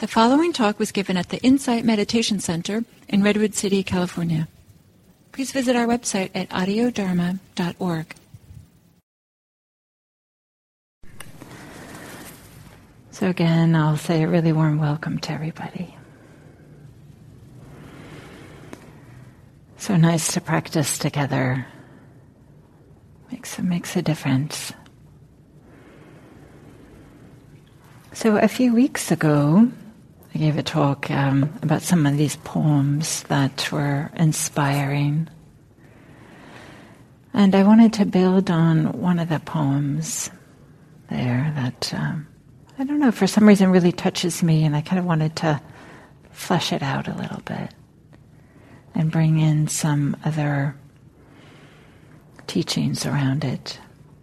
The following talk was given at the Insight Meditation Center in Redwood City, California. Please visit our website at audiodharma.org. So again, I'll say a really warm welcome to everybody. So nice to practice together. Makes a difference. So a few weeks ago, I gave a talk about some of these poems that were inspiring. And I wanted to build on one of the poems there that, I don't know, for some reason really touches me, and I kind of wanted to flesh it out a little bit and bring in some other teachings around it.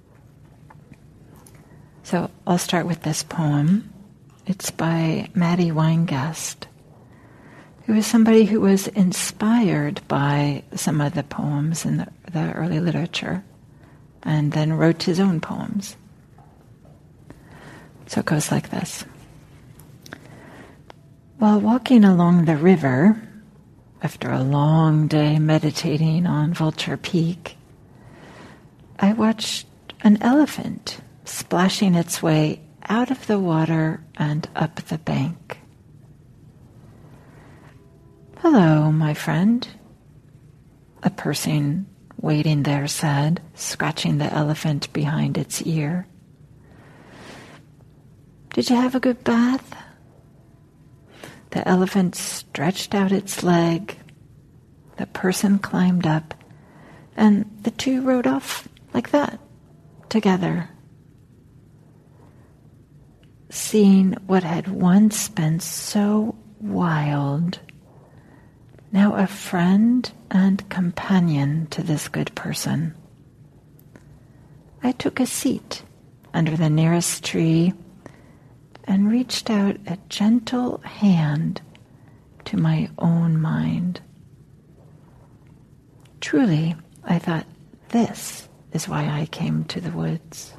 So I'll start with this poem. It's by Maddie Weingast, who is somebody who was inspired by some of the poems in the early literature and then wrote his own poems. So it goes like this. While walking along the river, after a long day meditating on Vulture Peak, I watched an elephant splashing its way out of the water and up the bank. "Hello, my friend," a person waiting there said, scratching the elephant behind its ear. "Did you have a good bath?" The elephant stretched out its leg. The person climbed up, and the two rode off like that, together. Seeing what had once been so wild, now a friend and companion to this good person. I took a seat under the nearest tree and reached out a gentle hand to my own mind. Truly, I thought, this is why I came to the woods.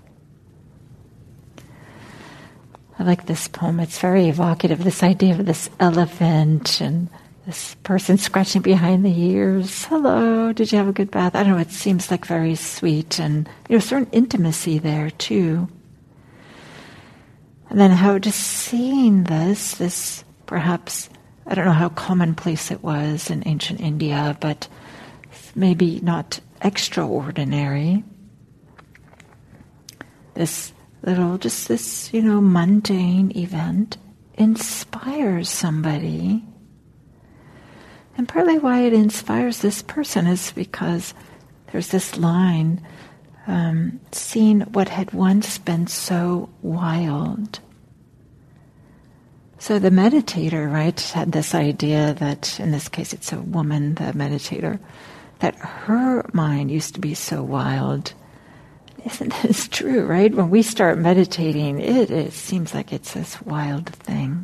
I like this poem. It's very evocative, this idea of this elephant and this person scratching behind the ears. "Hello, did you have a good bath?" I don't know, it seems like very sweet and certain intimacy there too. And then how just seeing this perhaps, I don't know how commonplace it was in ancient India, but maybe not extraordinary. This mundane event inspires somebody. And partly why it inspires this person is because there's this line, seeing what had once been so wild. So the meditator, right, had this idea that, in this case it's a woman, the meditator, that her mind used to be so wild. Isn't this true, right? When we start meditating, it seems like it's this wild thing.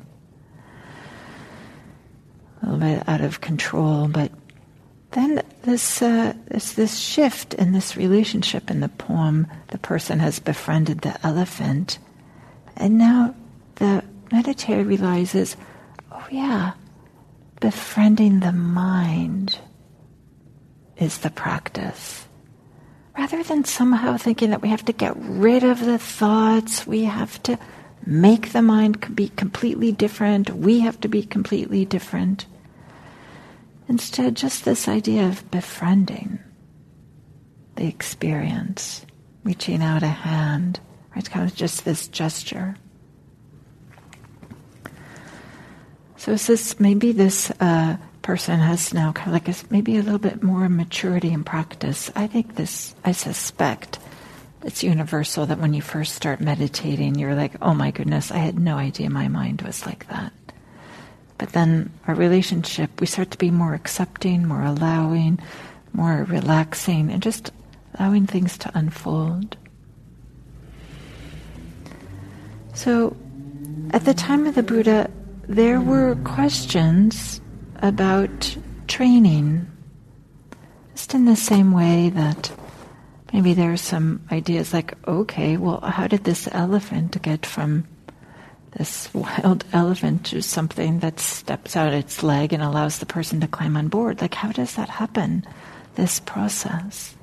A little bit out of control, but then this shift in this relationship in the poem, the person has befriended the elephant, and now the meditator realizes, oh yeah, befriending the mind is the practice. Rather than somehow thinking that we have to get rid of the thoughts, we have to make the mind be completely different, we have to be completely different. Instead, just this idea of befriending the experience, reaching out a hand, right? Kind of just this gesture. So it's this, maybe this person has now kind of like maybe a little bit more maturity in practice. I think this, I suspect, it's universal that when you first start meditating, you're like, oh my goodness, I had no idea my mind was like that. But then our relationship, we start to be more accepting, more allowing, more relaxing, and just allowing things to unfold. So at the time of the Buddha, there were questions about training, just in the same way that maybe there are some ideas like, okay, well, how did this elephant get from this wild elephant is something that steps out its leg and allows the person to climb on board. Like, how does that happen, this process?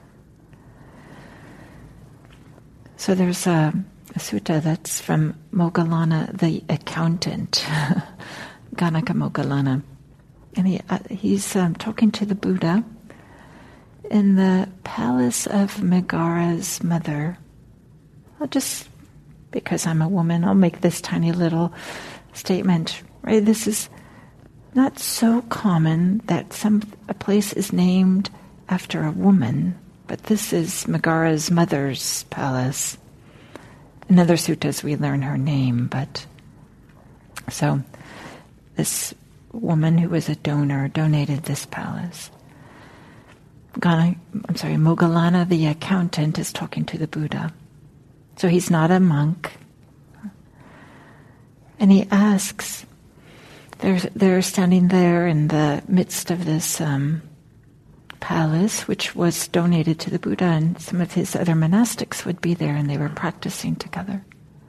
So there's a sutta that's from Moggallana the accountant, Ganaka Moggallana. And he's talking to the Buddha in the palace of Megara's mother. Because I'm a woman, I'll make this tiny little statement. Right? This is not so common that a place is named after a woman, but this is Megara's mother's palace. In other suttas we learn her name, but so this woman who was a donor donated this palace. Moggallana the accountant is talking to the Buddha. So he's not a monk. And he asks, they're standing there in the midst of this palace, which was donated to the Buddha, and some of his other monastics would be there, and they were practicing together.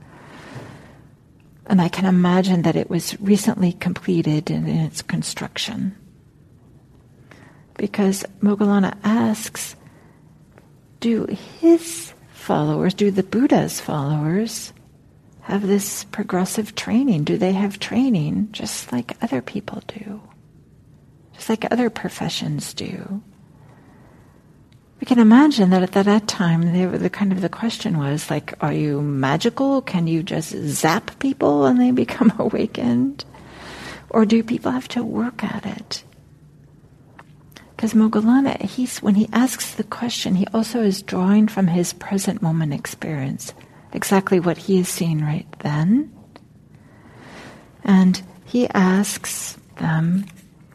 And I can imagine that it was recently completed in its construction. Because Moggallana asks, do the Buddha's followers have this progressive training? Do they have training just like other people do? Just like other professions do? We can imagine that at that time, the question was like, are you magical? Can you just zap people and they become awakened? Or do people have to work at it? Because Moggallana, when he asks the question, he also is drawing from his present moment experience, exactly what he is seeing right then. And he asks them,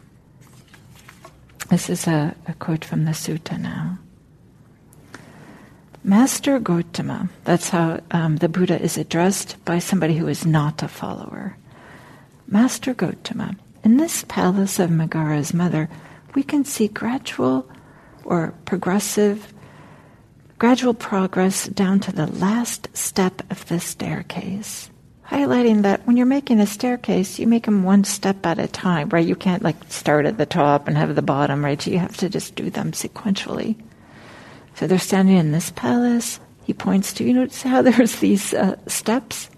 this is a quote from the sutta now. Master Gotama, that's how the Buddha is addressed by somebody who is not a follower. Master Gotama, in this palace of Megara's mother, we can see gradual progress down to the last step of the staircase. Highlighting that when you're making a staircase, you make them one step at a time, right? You can't start at the top and have the bottom, right? You have to just do them sequentially. So they're standing in this palace. He points to, notice how there's these steps?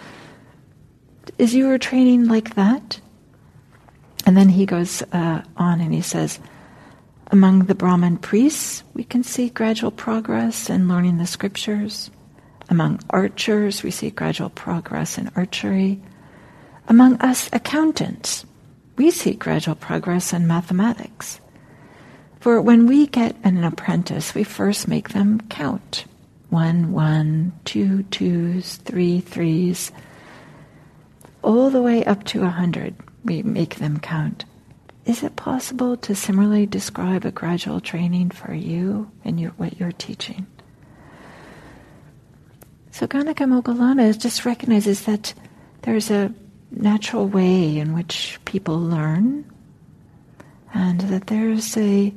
Is your training like that? And then he goes on and he says, among the Brahmin priests, we can see gradual progress in learning the scriptures. Among archers, we see gradual progress in archery. Among us accountants, we see gradual progress in mathematics. For when we get an apprentice, we first make them count. 1, 1, 2, 2s, 3, 3s, all the way up to 100. We make them count. Is it possible to similarly describe a gradual training for you and what you're teaching? So Ganaka Moggallana just recognizes that there's a natural way in which people learn, and that there's a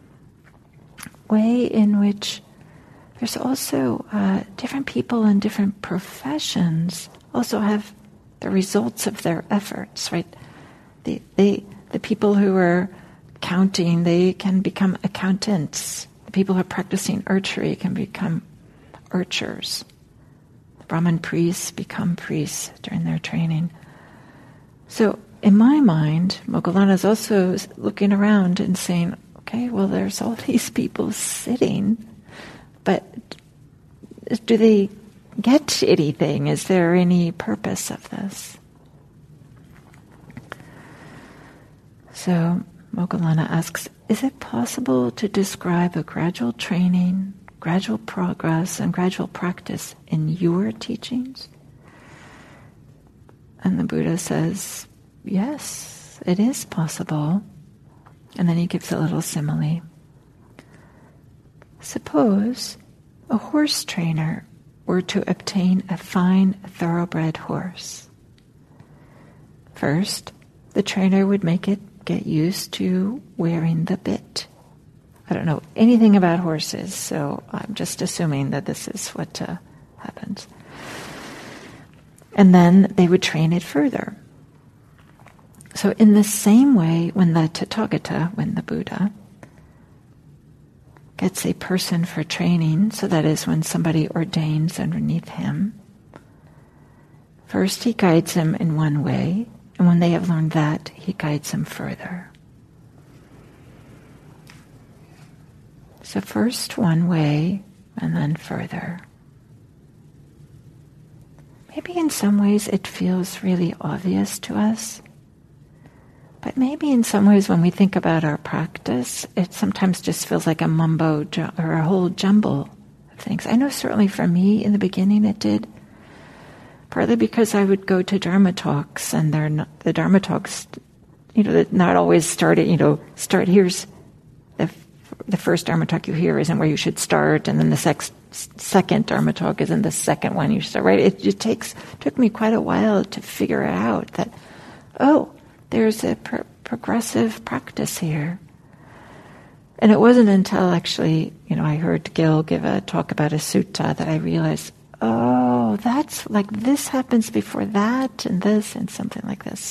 way in which there's also different people in different professions also have the results of their efforts, right? The people who are counting, they can become accountants. The people who are practicing archery can become archers. The Brahmin priests become priests during their training. So in my mind, Moggallana is also looking around and saying, okay, well, there's all these people sitting, but do they get anything? Is there any purpose of this? So Moggallana asks, is it possible to describe a gradual training, gradual progress, and gradual practice in your teachings? And the Buddha says, yes, it is possible. And then he gives a little simile. Suppose a horse trainer were to obtain a fine thoroughbred horse. First, the trainer would make it get used to wearing the bit. I don't know anything about horses, so I'm just assuming that this is what happens. And then they would train it further. So in the same way, when the Tathagata, when the Buddha, gets a person for training, so that is when somebody ordains underneath him, first he guides them in one way, and when they have learned that, he guides them further. So first one way, and then further. Maybe in some ways it feels really obvious to us, but maybe in some ways when we think about our practice, it sometimes just feels like a mumbo or a whole jumble of things. I know certainly for me in the beginning it did, partly because I would go to Dharma talks, and the Dharma talks, not always started, start here's the first Dharma talk you hear isn't where you should start, and then the second Dharma talk isn't the second one you start, right? It took me quite a while to figure out that, there's a progressive practice here. And it wasn't until actually, I heard Gil give a talk about a sutta that I realized, that's like this happens before that and this and something like this.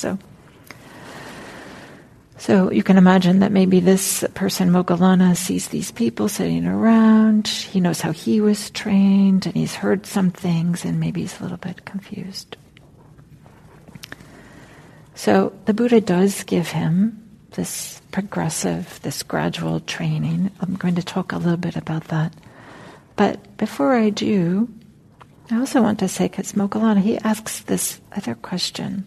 So you can imagine that maybe this person, Moggallana, sees these people sitting around. He knows how he was trained, and he's heard some things, and maybe he's a little bit confused. So the Buddha does give him this progressive, this gradual training. I'm going to talk a little bit about that. But before I do, I also want to say, because Moggallana, he asks this other question.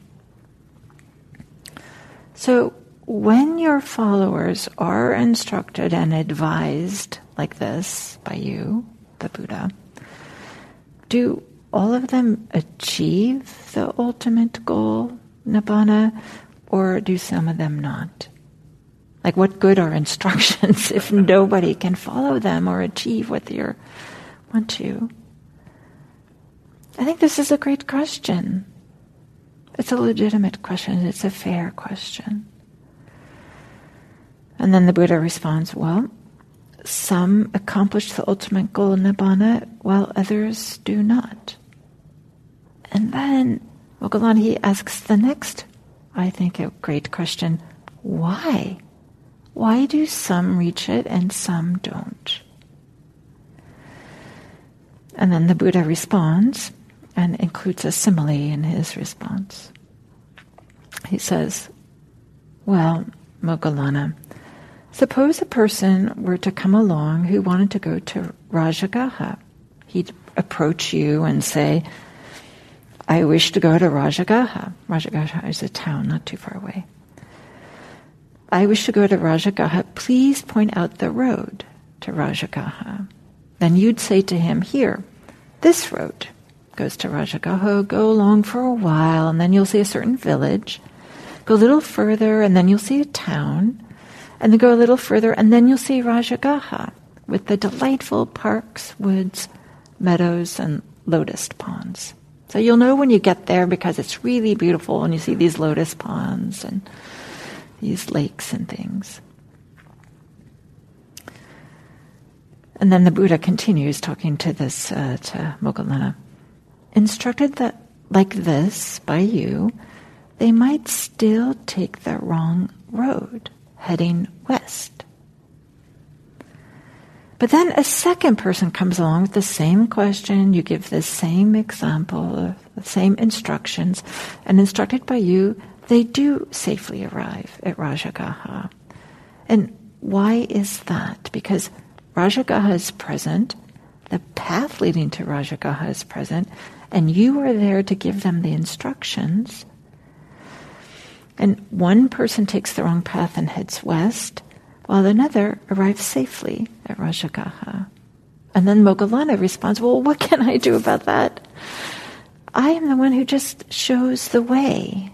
So when your followers are instructed and advised like this by you, the Buddha, do all of them achieve the ultimate goal, Nibbana, or do some of them not? Like, what good are instructions if nobody can follow them or achieve what they want to? I think this is a great question. It's a legitimate question. It's a fair question. And then the Buddha responds, well, some accomplish the ultimate goal, Nibbana, while others do not. And then Moggallana, he asks the next, I think, a great question. Why? Why do some reach it and some don't? And then the Buddha responds and includes a simile in his response. He says, well, Moggallana, suppose a person were to come along who wanted to go to Rajagaha. He'd approach you and say, I wish to go to Rajagaha. Rajagaha is a town not too far away. I wish to go to Rajagaha. Please point out the road to Rajagaha. Then you'd say to him, here, this road goes to Rajagaha. Go along for a while, and then you'll see a certain village. Go a little further, and then you'll see a town. And then go a little further, and then you'll see Rajagaha with the delightful parks, woods, meadows, and lotus ponds. So you'll know when you get there because it's really beautiful and you see these lotus ponds and these lakes and things. And then the Buddha continues talking to to Moggallana. Instructed that like this by you, they might still take the wrong road, heading west. But then a second person comes along with the same question, you give the same example, the same instructions, and instructed by you, they do safely arrive at Rajagaha. And why is that? Because Rajagaha is present, the path leading to Rajagaha is present, and you are there to give them the instructions. And one person takes the wrong path and heads west, while another arrives safely at Rajagaha. And then Moggallana responds, well, what can I do about that? I am the one who just shows the way.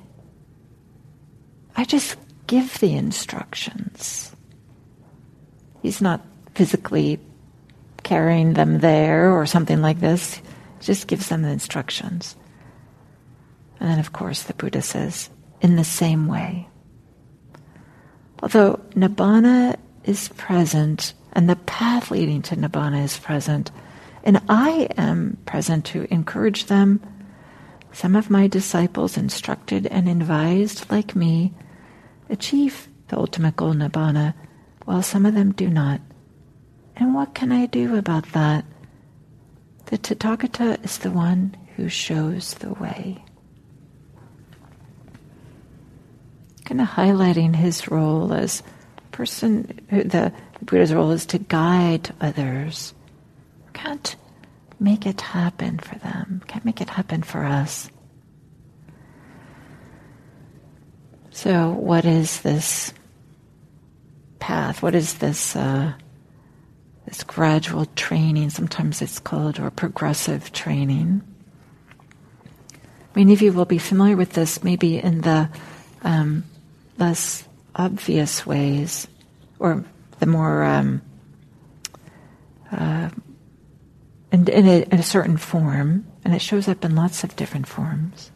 I just give the instructions. He's not physically carrying them there or something like this. He just gives them the instructions. And then, of course, the Buddha says, in the same way. Although Nibbana is present, and the path leading to Nibbana is present, and I am present to encourage them, Some of my disciples, instructed and advised like me, achieve the ultimate goal nibbana, while some of them do not. And what can I do about that? The Tathagata is the one who shows the way. Kind of highlighting his role as person, the Buddha's role is to guide others. Can't make it happen for them. Can't make it happen for us. So what is this path? What is this this gradual training? Sometimes it's called, or progressive training. Many of you will be familiar with this maybe in the less obvious ways, or the more in a certain form, and it shows up in lots of different forms.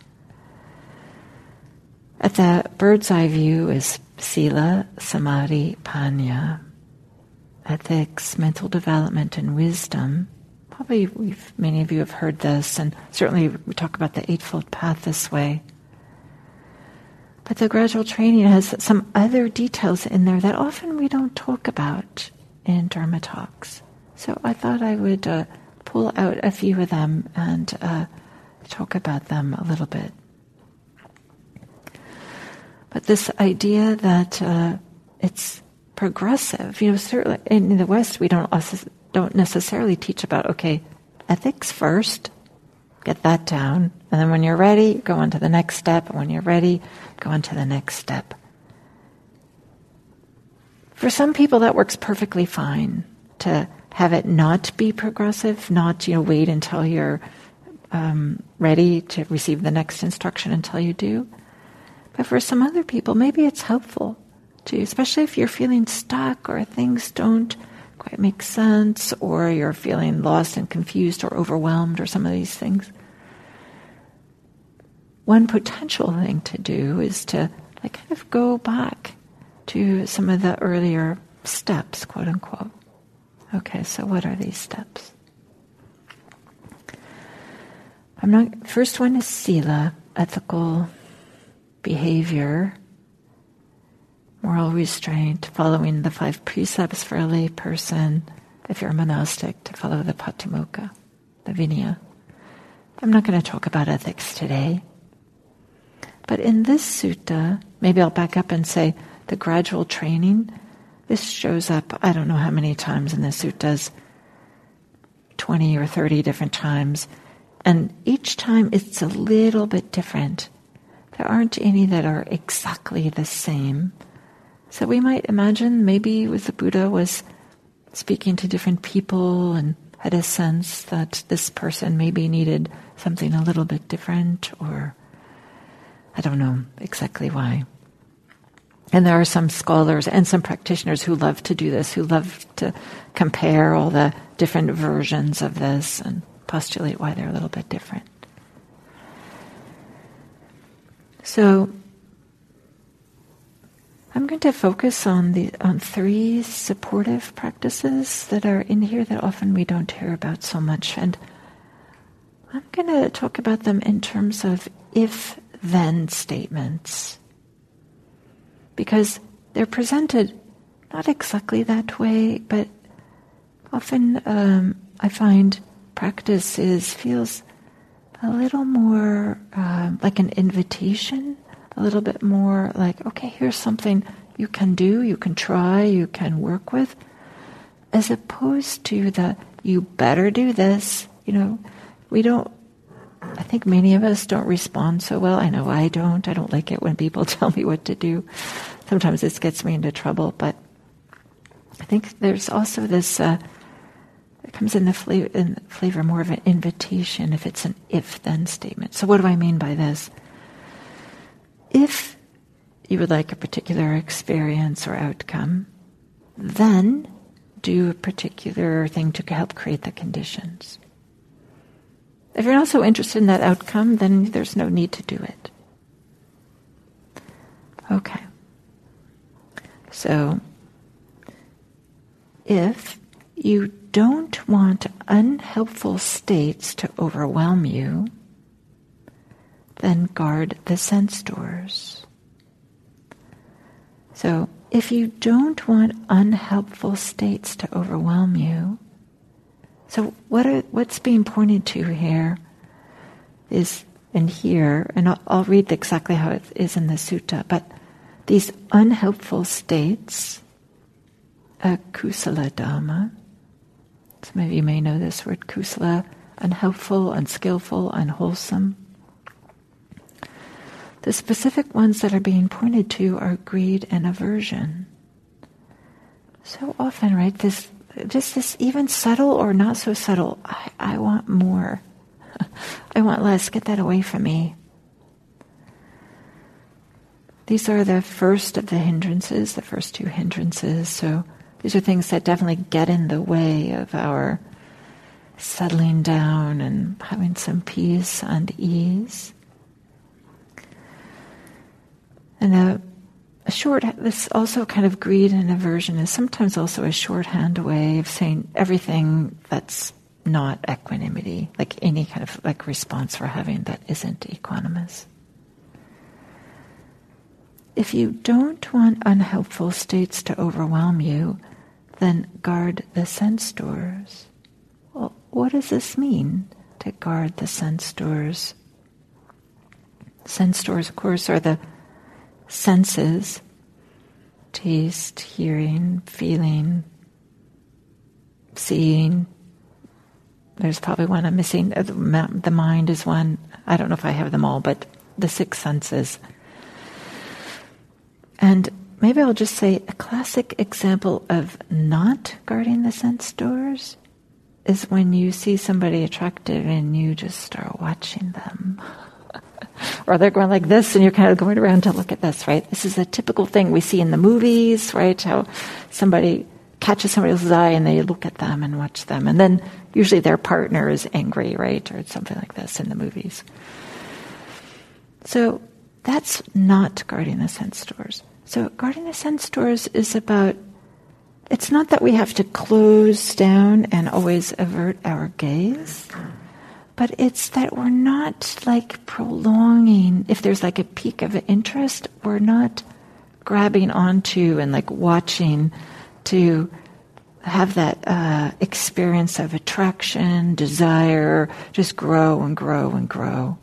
At the bird's eye view is sila, samadhi, panya, ethics, mental development, and wisdom. Probably many of you have heard this, and certainly we talk about the Eightfold Path this way. But the gradual training has some other details in there that often we don't talk about in Dharma talks. So I thought I would pull out a few of them and talk about them a little bit. But this idea that it's progressive, certainly in the West we don't necessarily teach about, ethics first, get that down, and then when you're ready, go on to the next step, and when you're ready, go on to the next step. For some people that works perfectly fine, to have it not be progressive, not wait until you're ready to receive the next instruction until you do. But for some other people, maybe it's helpful to, especially if you're feeling stuck or things don't quite make sense, or you're feeling lost and confused or overwhelmed or some of these things. One potential thing to do is to kind of go back to some of the earlier steps, quote unquote. Okay, so what are these steps? First one is sila, ethical behavior, moral restraint, following the 5 precepts for a lay person. If you're a monastic, to follow the Patimokkha, the Vinaya. I'm not going to talk about ethics today. But in this sutta, maybe I'll back up and say the gradual training, this shows up, I don't know how many times in the suttas, 20 or 30 different times. And each time it's a little bit different. There aren't any that are exactly the same. So we might imagine maybe the Buddha was speaking to different people and had a sense that this person maybe needed something a little bit different, or I don't know exactly why. And there are some scholars and some practitioners who love to do this, who love to compare all the different versions of this and postulate why they're a little bit different. So I'm going to focus on 3 supportive practices that are in here that often we don't hear about so much. And I'm going to talk about them in terms of if-then statements, because they're presented not exactly that way, but often I find practice feels a little more like an invitation, a little bit more like, okay, here's something you can do, you can try, you can work with, as opposed to the, you better do this. I think many of us don't respond so well. I know I don't. I don't like it when people tell me what to do. Sometimes this gets me into trouble, but I think there's also this, it comes in the flavor more of an invitation if it's an if-then statement. So what do I mean by this? If you would like a particular experience or outcome, then do a particular thing to help create the conditions. If you're not so interested in that outcome, then there's no need to do it. Okay. So, if you don't want unhelpful states to overwhelm you, then guard the sense doors. So if you don't want unhelpful states to overwhelm you, so what's being pointed to here is, and here, and I'll read exactly how it is in the sutta, but these unhelpful states, kusala dhamma, some of you may know this word kusala, unhelpful, unskillful, unwholesome. The specific ones that are being pointed to are greed and aversion. So often, right, this even subtle or not so subtle, I want more. I want less, get that away from me. These are the first of the hindrances, the first two hindrances. So these are things that definitely get in the way of our settling down and having some peace and ease. And this also kind of greed and aversion is sometimes also a shorthand way of saying everything that's not equanimity, like any kind of like response we're having that isn't equanimous. If you don't want unhelpful states to overwhelm you, then guard the sense doors. Well, what does this mean, to guard the sense doors? Sense doors, of course, are the senses: taste, hearing, feeling, seeing. There's probably one I'm missing. The mind is one. I don't know if I have them all, but the six senses. And maybe I'll just say a classic example of not guarding the sense doors is when you see somebody attractive and you just start watching them. Or they're going like this and you're kind of going around to look at this, right? This is a typical thing we see in the movies, right? How somebody catches somebody else's eye and they look at them and watch them. And then usually their partner is angry, right? Or something like this in the movies. So that's not guarding the sense doors. So guarding the sense doors is about, it's not that we have to close down and always avert our gaze, but it's that we're not like prolonging, if there's like a peak of interest, we're not grabbing onto and like watching to have that experience of attraction, desire, just grow and grow and grow.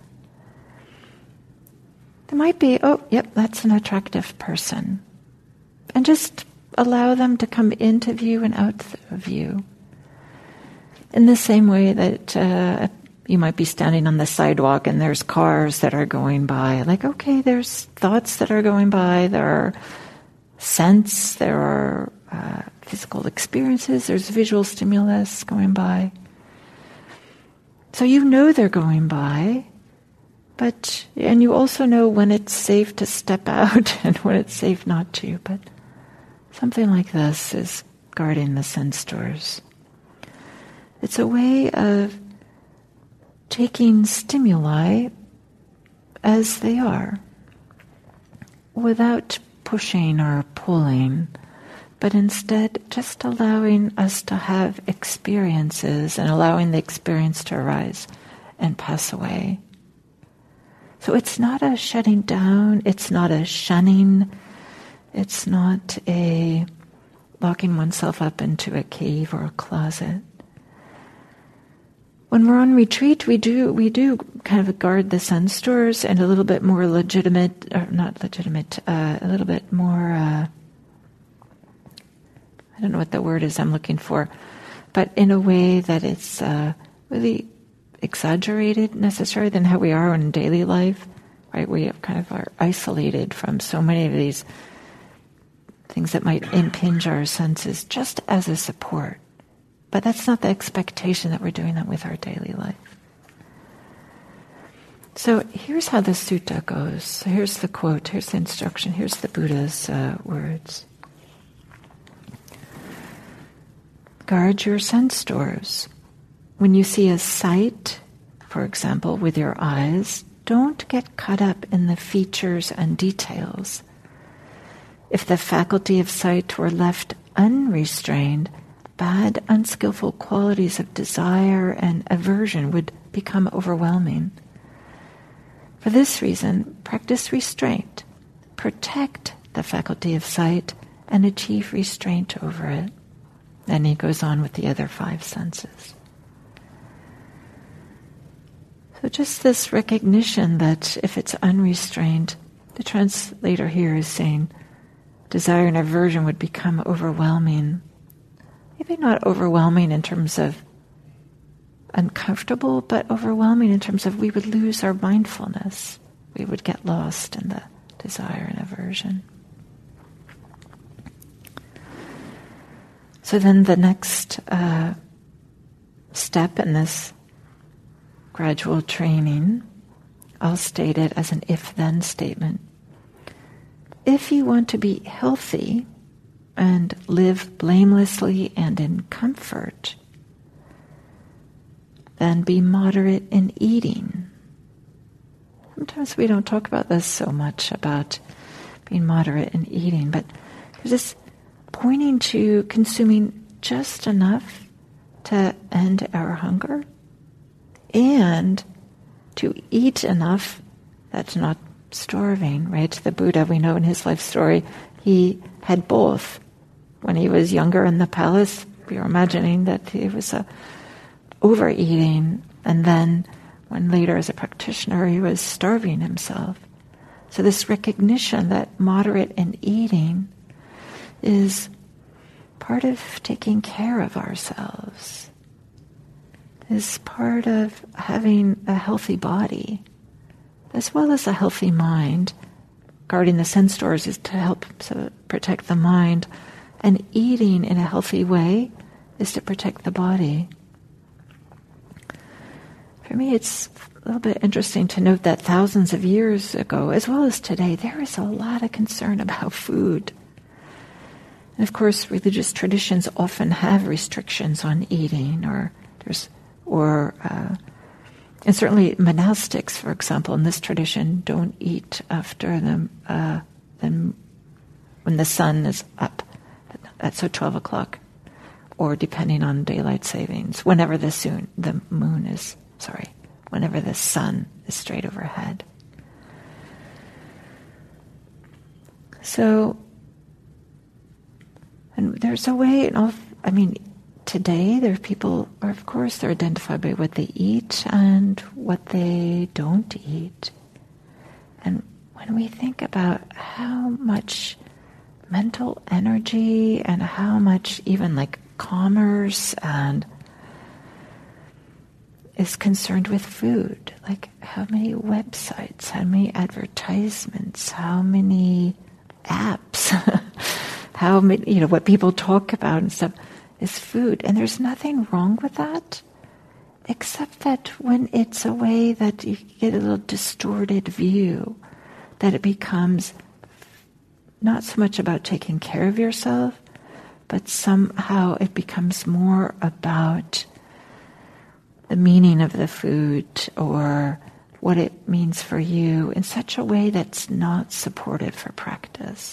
There might be, oh, yep, that's an attractive person. And just allow them to come into view and out of view. In the same way that you might be standing on the sidewalk and there's cars that are going by. Like, okay, there's thoughts that are going by, there are scents, there are physical experiences, there's visual stimulus going by. So you know they're going by, and you also know when it's safe to step out and when it's safe not to. But something like this is guarding the sense doors. It's a way of taking stimuli as they are, without pushing or pulling, but instead just allowing us to have experiences and allowing the experience to arise and pass away. So it's not a shutting down, it's not a shunning, it's not a locking oneself up into a cave or a closet. When we're on retreat, we do kind of guard the sense doors and a little bit more legitimate, or not legitimate, a little bit more, I don't know what the word is I'm looking for, but in a way that it's really exaggerated necessarily than how we are in daily life, right? We kind of are isolated from so many of these things that might impinge our senses just as a support. But that's not the expectation that we're doing that with our daily life. So here's how the sutta goes. So here's the quote, here's the instruction, here's the Buddha's words. Guard your sense doors. When you see a sight, for example, with your eyes, don't get caught up in the features and details. If the faculty of sight were left unrestrained, bad, unskillful qualities of desire and aversion would become overwhelming. For this reason, practice restraint, protect the faculty of sight, and achieve restraint over it. Then he goes on with the other 5 senses. So just this recognition that if it's unrestrained, the translator here is saying desire and aversion would become overwhelming. Maybe not overwhelming in terms of uncomfortable, but overwhelming in terms of we would lose our mindfulness. We would get lost in the desire and aversion. So then the next step in this gradual training, I'll state it as an if-then statement. If you want to be healthy and live blamelessly and in comfort, then be moderate in eating. Sometimes we don't talk about this so much, about being moderate in eating, but there's this pointing to consuming just enough to end our hunger and to eat enough that's not starving, right? The Buddha, we know in his life story, he had both. When he was younger in the palace, we were imagining that he was overeating, and then when later as a practitioner he was starving himself. So this recognition that moderate in eating is part of taking care of ourselves, is part of having a healthy body, as well as a healthy mind. Guarding the sense doors is to help protect the mind, and eating in a healthy way is to protect the body. For me, it's a little bit interesting to note that thousands of years ago, as well as today, there is a lot of concern about food. And of course, religious traditions often have restrictions on eating, and certainly monastics, for example, in this tradition, don't eat after when the sun is up, so 12 o'clock, or depending on daylight savings, whenever the sun is straight overhead. So, and there's a way, today there are people, of course, they're identified by what they eat and what they don't eat. And when we think about how much mental energy and how much even commerce and is concerned with food, like how many websites, how many advertisements, how many apps, how many, what people talk about and stuff, is food. And there's nothing wrong with that, except that when it's a way that you get a little distorted view, that it becomes not so much about taking care of yourself, but somehow it becomes more about the meaning of the food or what it means for you in such a way that's not supportive for practice.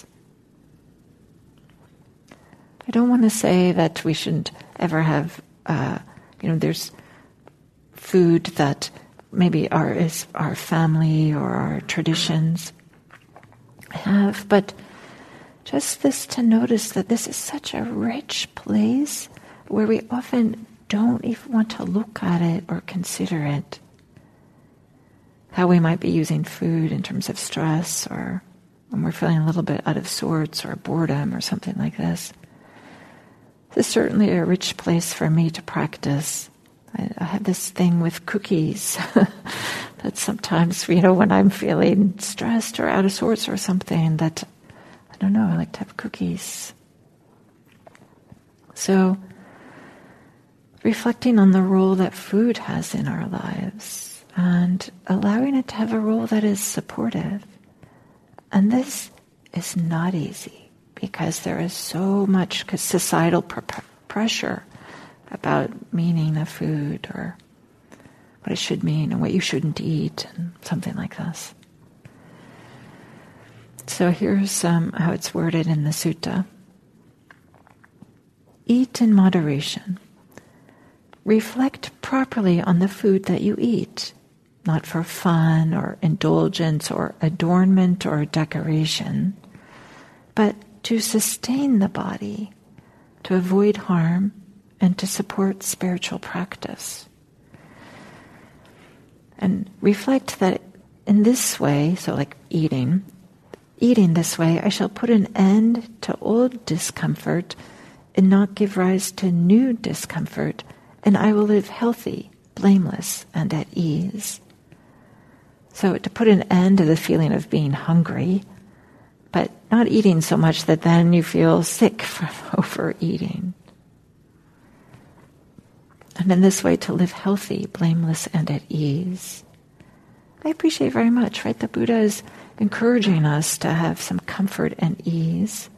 I don't want to say that we shouldn't ever have, there's food that maybe is our family or our traditions have, but just this to notice that this is such a rich place where we often don't even want to look at it or consider it. How we might be using food in terms of stress, or when we're feeling a little bit out of sorts or boredom or something like this. This is certainly a rich place for me to practice. I have this thing with cookies that sometimes, when I'm feeling stressed or out of sorts or something, that, I like to have cookies. So, reflecting on the role that food has in our lives and allowing it to have a role that is supportive. And this is not easy, because there is so much societal pressure about meaning of food, or what it should mean and what you shouldn't eat, and something like this. So here's how it's worded in the sutta. Eat in moderation. Reflect properly on the food that you eat. not for fun or indulgence or adornment or decoration, but to sustain the body, to avoid harm, and to support spiritual practice. And reflect that in this way, so like eating this way, I shall put an end to old discomfort and not give rise to new discomfort, and I will live healthy, blameless, and at ease. So to put an end to the feeling of being hungry, but not eating so much that then you feel sick from overeating. And in this way to live healthy, blameless, and at ease. I appreciate very much, right? The Buddha is encouraging us to have some comfort and ease.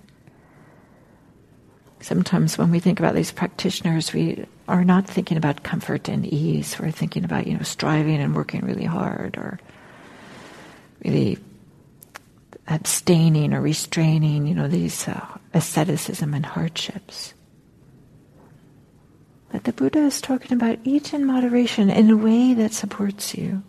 Sometimes when we think about these practitioners, we are not thinking about comfort and ease. We're thinking about, striving and working really hard, or really abstaining or restraining, these asceticism and hardships. But the Buddha is talking about eat in moderation in a way that supports you.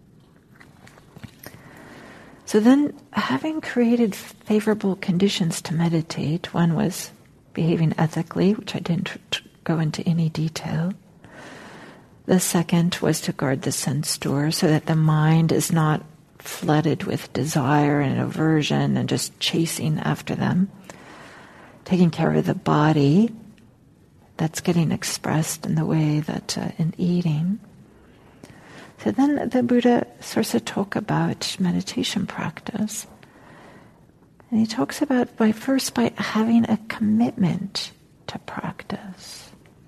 So then, having created favorable conditions to meditate, one was behaving ethically, which I didn't go into any detail. The second was to guard the sense doors so that the mind is not flooded with desire and aversion and just chasing after them. Taking care of the body, that's getting expressed in the way that in eating. So then the Buddha starts to talk about meditation practice. And he talks about by having a commitment to practice.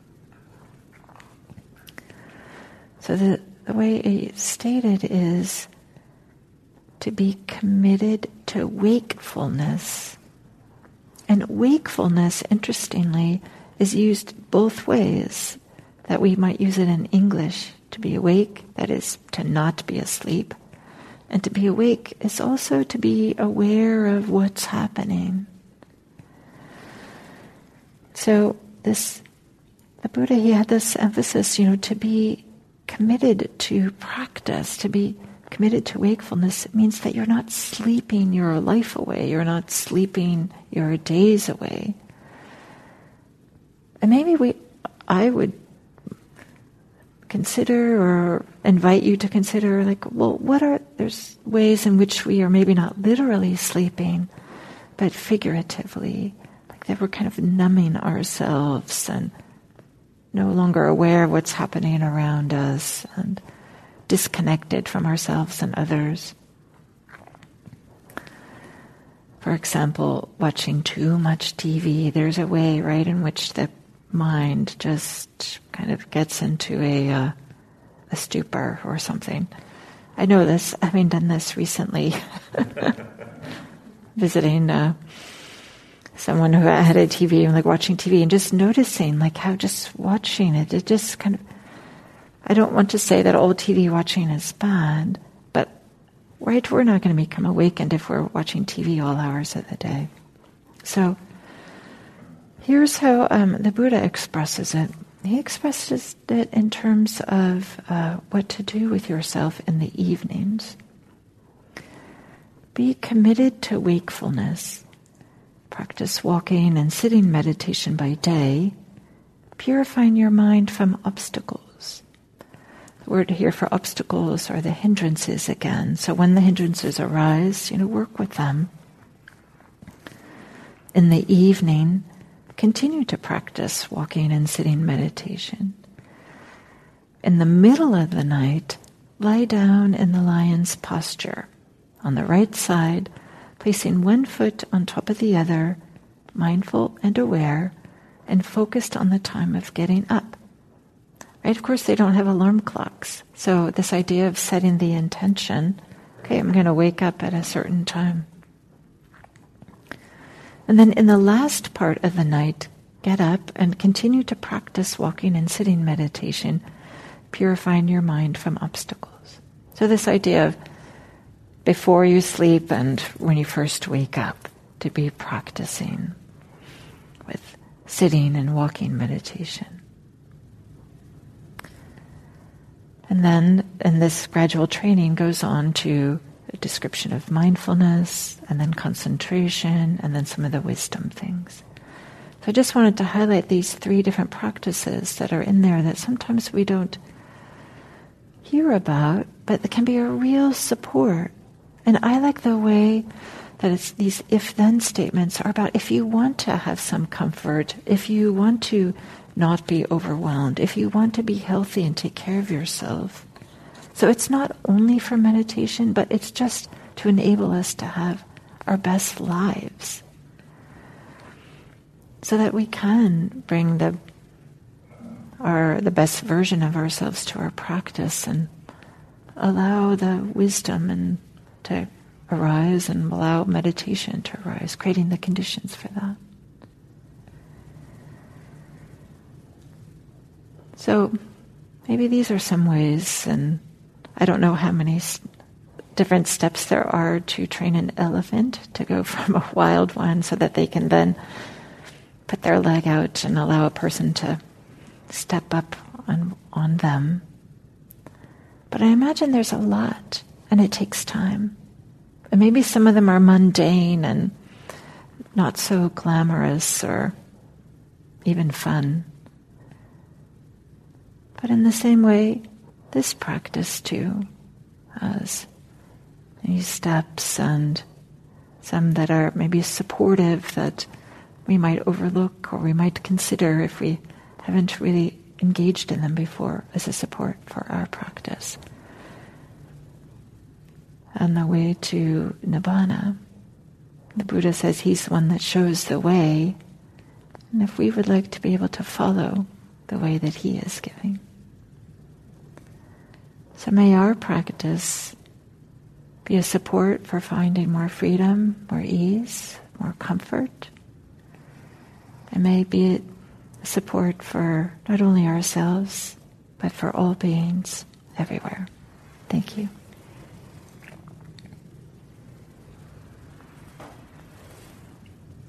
So the way he stated is to be committed to wakefulness. And wakefulness, interestingly, is used both ways. That we might use it in English, to be awake, that is to not be asleep. And to be awake is also to be aware of what's happening. So the Buddha, he had this emphasis, to be committed to practice, to be committed to wakefulness. It means that you're not sleeping your life away, you're not sleeping your days away. And maybe I would consider or invite you to consider, there's ways in which we are maybe not literally sleeping, but figuratively, like that we're kind of numbing ourselves and no longer aware of what's happening around us and disconnected from ourselves and others. For example, watching too much TV, there's a way, right, in which the mind just kind of gets into a stupor or something. I know this, having done this recently, visiting someone who had a TV and watching TV and just noticing how just watching it just kind of, I don't want to say that all TV watching is bad, but right, we're not going to become awakened if we're watching TV all hours of the day. So here's how the Buddha expresses it. He expresses it in terms of what to do with yourself in the evenings. Be committed to wakefulness. Practice walking and sitting meditation by day, purifying your mind from obstacles. The word here for obstacles are the hindrances again. So when the hindrances arise, work with them. In the evening, continue to practice walking and sitting meditation. In the middle of the night, lie down in the lion's posture, on the right side, placing one foot on top of the other, mindful and aware, and focused on the time of getting up. Right? Of course, they don't have alarm clocks. So this idea of setting the intention, okay, I'm going to wake up at a certain time. And then in the last part of the night, get up and continue to practice walking and sitting meditation, purifying your mind from obstacles. So this idea of before you sleep and when you first wake up, to be practicing with sitting and walking meditation. And then, and this gradual training goes on to a description of mindfulness, and then concentration, and then some of the wisdom things. So I just wanted to highlight these 3 different practices that are in there that sometimes we don't hear about, but that can be a real support. And I like the way that it's these if-then statements are about if you want to have some comfort, if you want to not be overwhelmed, if you want to be healthy and take care of yourself. So it's not only for meditation, but it's just to enable us to have our best lives, so that we can bring the best version of ourselves to our practice and allow the wisdom and to arise and allow meditation to arise, creating the conditions for that. So maybe these are some ways, and I don't know how many different steps there are to train an elephant to go from a wild one so that they can then put their leg out and allow a person to step up on them. But I imagine there's a lot, and it takes time. And maybe some of them are mundane and not so glamorous or even fun. But in the same way, this practice too has these steps, and some that are maybe supportive that we might overlook or we might consider if we haven't really engaged in them before as a support for our practice. On the way to Nibbana, the Buddha says he's the one that shows the way, and if we would like to be able to follow the way that he is giving. So may our practice be a support for finding more freedom, more ease, more comfort, and may it be a support for not only ourselves, but for all beings everywhere. Thank you.